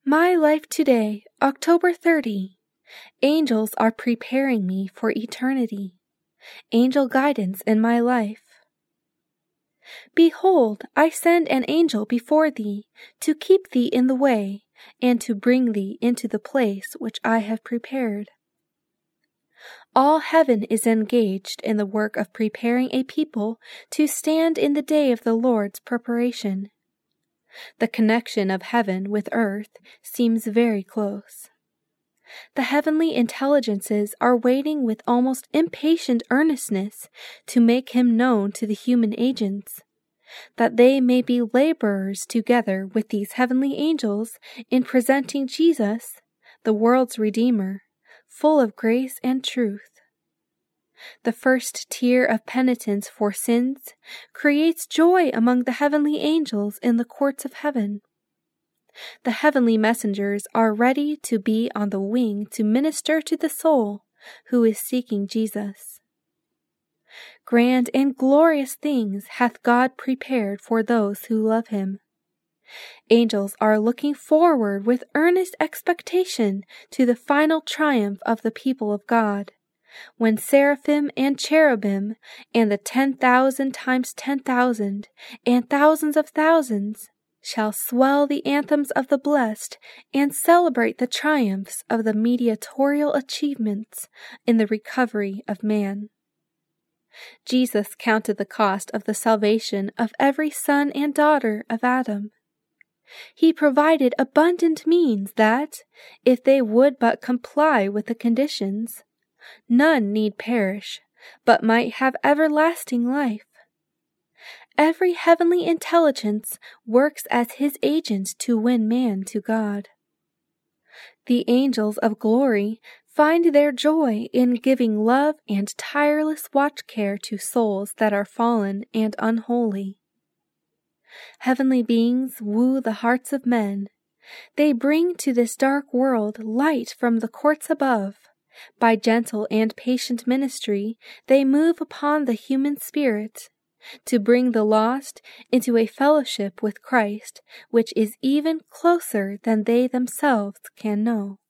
My life today, October 30. Angels are preparing me for eternity. Angel guidance in my life. Behold, I send an angel before thee, to keep thee in the way, and to bring thee into the place which I have prepared. All heaven is engaged in the work of preparing a people to stand in the day of the Lord's preparation. The connection of heaven with earth seems very close. The heavenly intelligences are waiting with almost impatient earnestness to make him known to the human agents, that they may be laborers together with these heavenly angels in presenting Jesus, the world's Redeemer, full of grace and truth. The first tier of penitence for sins creates joy among the heavenly angels in the courts of heaven. The heavenly messengers are ready to be on the wing to minister to the soul who is seeking Jesus. Grand and glorious things hath God prepared for those who love him. Angels are looking forward with earnest expectation to the final triumph of the people of God, when seraphim and cherubim and the 10,000 times 10,000 and thousands of thousands shall swell the anthems of the blessed and celebrate the triumphs of the mediatorial achievements in the recovery of man. Jesus counted the cost of the salvation of every son and daughter of Adam. He provided abundant means that, if they would but comply with the conditions, none need perish, but might have everlasting life. Every heavenly intelligence works as his agent to win man to God. The angels of glory find their joy in giving love and tireless watch care to souls that are fallen and unholy. Heavenly beings woo the hearts of men. They bring to this dark world light from the courts above. By gentle and patient ministry, they move upon the human spirit, to bring the lost into a fellowship with Christ, which is even closer than they themselves can know.